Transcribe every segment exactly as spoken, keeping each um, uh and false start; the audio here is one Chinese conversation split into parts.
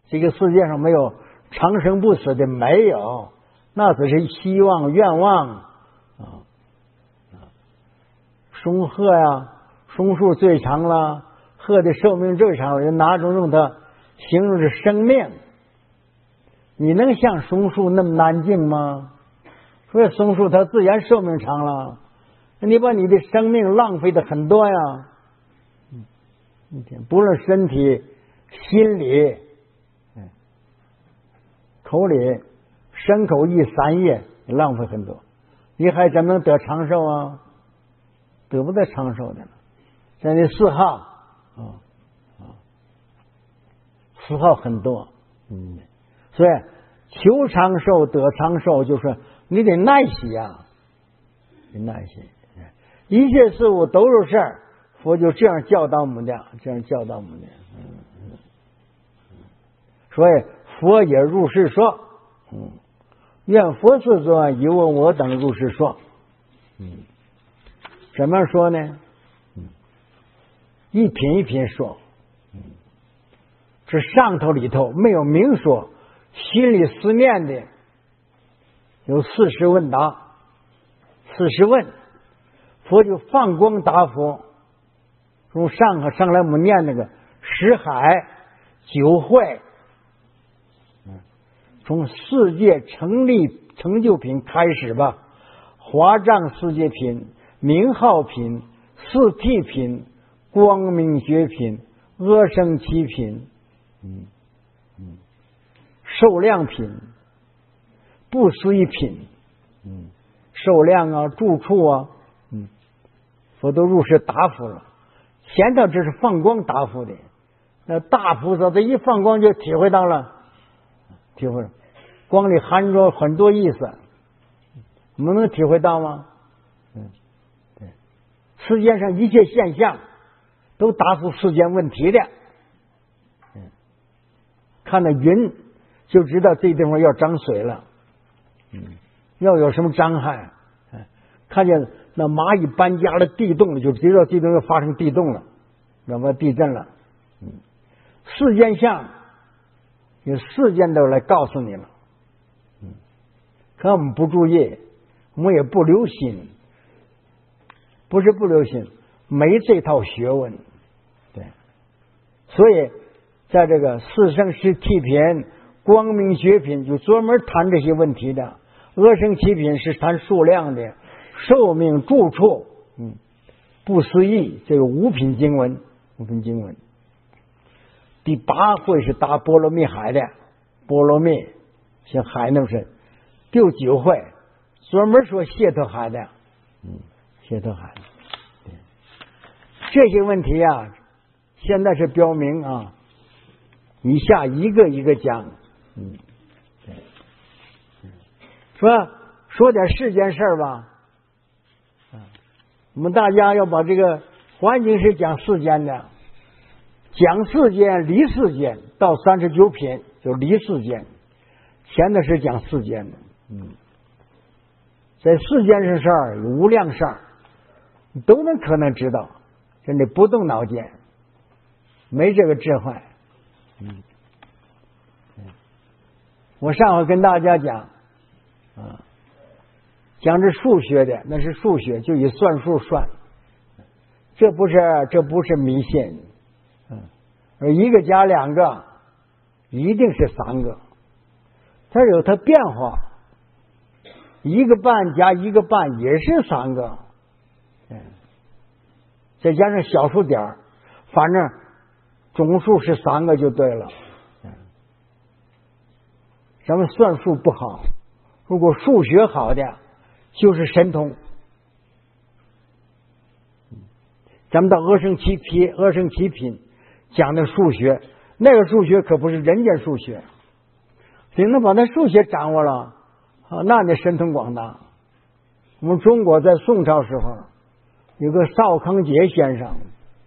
这个世界上没有长生不死的，没有，那只是希望愿望啊。松鹤呀，松树最长了，鹤的寿命最长了，人哪种用它形容是生命？你能像松树那么安静吗？所以松树它自然寿命长了，你把你的生命浪费的很多呀。不论身体、心理、口里，身口意三业，你浪费很多，你还怎么能得长寿啊？得不得长寿的了？这的嗜好啊啊，嗜好很多，嗯，所以求长寿得长寿，就是你得耐心啊，得耐心。一切事物都是事儿，佛就这样教导我们的，这样教导我们的。嗯，所以佛也如是说，嗯，愿佛世尊以问我等如是说，嗯。怎么说呢？一品一品说，这上头里头没有明说，心里思念的有四十问答，四十问，佛就放光答复。从上和上来我们念那个识海九会，从世界成立成就品开始吧，华藏世界品。名号品、四谛品、光明觉品、阿僧祇品，嗯嗯，受量品、不思议品，嗯，受量啊、住处啊，嗯，佛都如实答复了。前头这是放光答复的，那大菩萨这一放光就体会到了，体会了，光里含着很多意思，我们能体会到吗？嗯。世界上一切现象都答复世间问题的，嗯，看那云就知道这地方要涨水了，嗯，要有什么灾害，嗯，看见那蚂蚁搬家了地动了，就知道地动要发生地动了，要么地震了，嗯，世间相有世间都来告诉你了，嗯，可我们不注意，我们也不留心。不是不流行，没这套学问，对，所以在这个四圣识谛品、光明觉品就专门谈这些问题的，阿僧祇品是谈数量的，寿命、住处，嗯，不思议，这个五品经文，五品经文。第八会是答波罗蜜海的，波罗蜜像海那么深。第九会专门说谢特海的，嗯。谢特海，这些问题啊，现在是标明啊，以下一个一个讲，嗯，对，说说点世间事儿吧，啊，我们大家要把这个环境是讲世间的，讲世间离世间，到三十九品就离世间，前的是讲世间的，嗯，在世间是事儿，有无量事儿。都能可能知道，真的不动脑筋，没这个智慧。嗯，我上回跟大家讲，啊，讲这数学的，那是数学，就以算数算，这不是这不是迷信，嗯，而一个加两个，一定是三个，它有它变化，一个半加一个半也是三个。嗯，再加上小数点，反正总数是三个就对了。嗯，咱们算数不好，如果数学好的，就是神通。咱们到阿僧祇品，阿僧祇品讲的数学，那个数学可不是人间数学，你能把那数学掌握了，啊，那你神通广大。我们中国在宋朝时候。有个邵康节先生，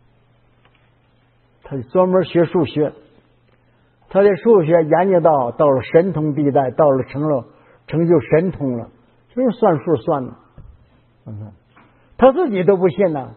他专门学数学，他的数学研究到到了神通地带，到了成了成就神通了，就是算数算的，嗯，他自己都不信呢，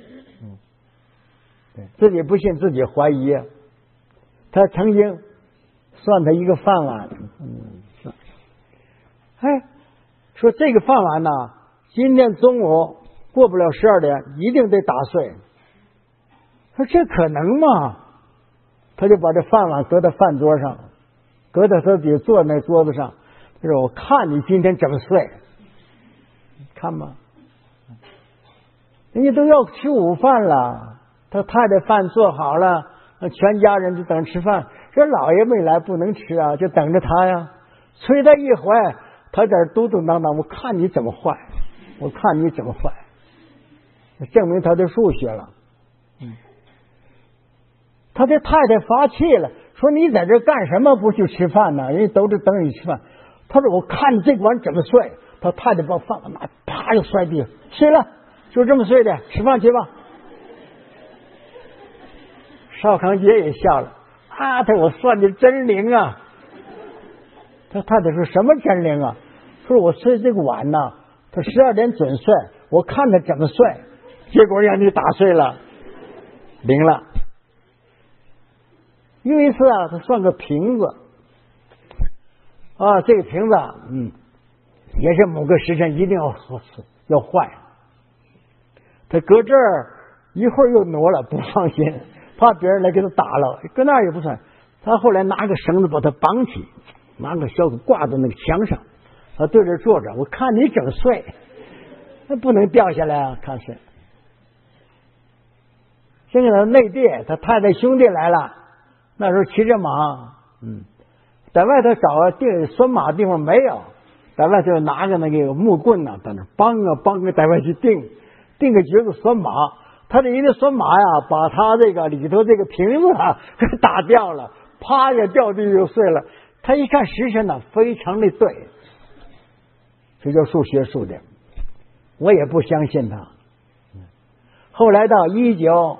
嗯，对，自己不信，自己怀疑。他曾经算他一个饭碗。嗯，算。哎，说这个饭碗呢，今天中午过不了十二点，一定得打碎。说这可能吗？他就把这饭碗搁在饭桌上，搁在他底坐那桌子上。他说：“我看你今天怎么碎，看吧。”人家都要吃午饭了，他太太饭做好了，全家人就等着吃饭。这老爷没来，不能吃啊，就等着他呀。催他一回，他在这嘟嘟囔囔：“我看你怎么坏，我看你怎么坏。”证明他的数学了。嗯，他的太太发气了，说：“你在这干什么？不去吃饭呢？人家都是等你吃饭。”他说：“我看你这碗怎么碎。”他太太把饭碗拿，啪就摔地上，碎了。就这么碎的，吃饭去吧。邵康节也笑了，啊，他我算的真灵啊。他太太说：“什么真灵啊？”说：“我碎这个碗呢，他十二点准碎，我看他怎么碎，结果让你打碎了，灵了。”有一次啊，他算个瓶子，啊，这个瓶子，嗯，也是某个时辰一定要要坏。他搁这儿一会儿又挪了，不放心，怕别人来给他打了，搁那儿也不算。他后来拿个绳子把他绑起，拿个小狗挂在那个墙上，他对着坐着，我看你整碎，那不能掉下来啊！看是。现在他内地，他太太兄弟来了，那时候骑着马，嗯，在外头找啊定拴马地方没有，在外头拿个那个木棍呢、啊，在那梆啊梆啊，在外去定。定个角子拴马，他这一个拴马呀，把他这个里头这个瓶子啊给打掉了，啪也掉地就碎了。他一看时辰呢，非常的对，这叫数学数的，我也不相信他。后来到一九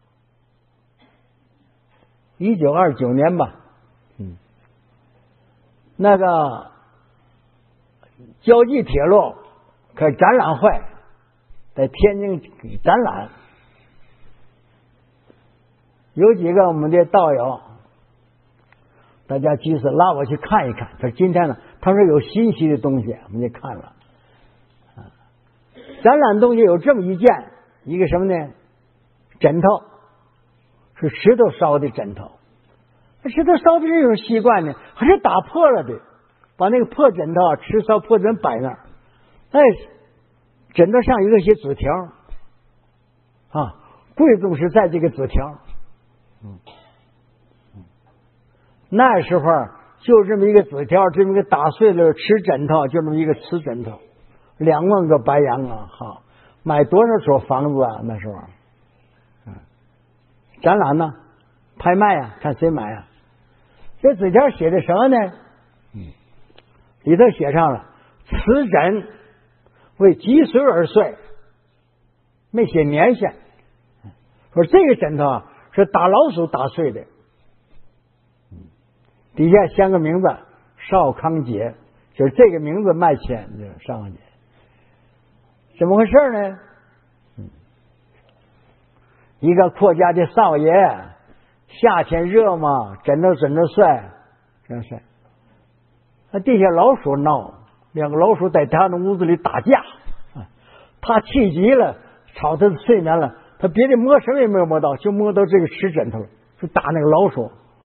一九二九年吧，嗯，那个胶济铁路开展览会。在天津展览，有几个我们的道友，大家集思拉我去看一看。他说今天呢，他说有新奇的东西，我们就看了。展览东西有这么一件，一个什么呢？枕头，是石头烧的枕头。石头烧的这种习惯呢，还是打破了的，把那个破枕头、吃烧破枕摆那儿，哎。枕头上有一些纸条啊，贵重是在这个纸条。嗯，那时候就这么一个纸条，这么一个打碎了吃枕头，就这么一个吃枕头，两万个白洋啊！好，买多少所房子啊？那时候，嗯，展览呢，拍卖啊，看谁买啊？这纸条写的什么呢？嗯，里头写上了此枕。为几岁而碎，没写年限。说这个枕头啊是打老鼠打碎的，底下镶个名字邵康节，就是这个名字卖钱，就是邵康节。怎么回事呢？嗯，一个阔家的少爷，夏天热嘛，枕头枕头碎，真是。那地下老鼠闹。两个老鼠在他的屋子里打架，他气急了，吵他的睡眠了，他别的摸什么也没有摸到，就摸到这个吃枕头了，就打那个老鼠。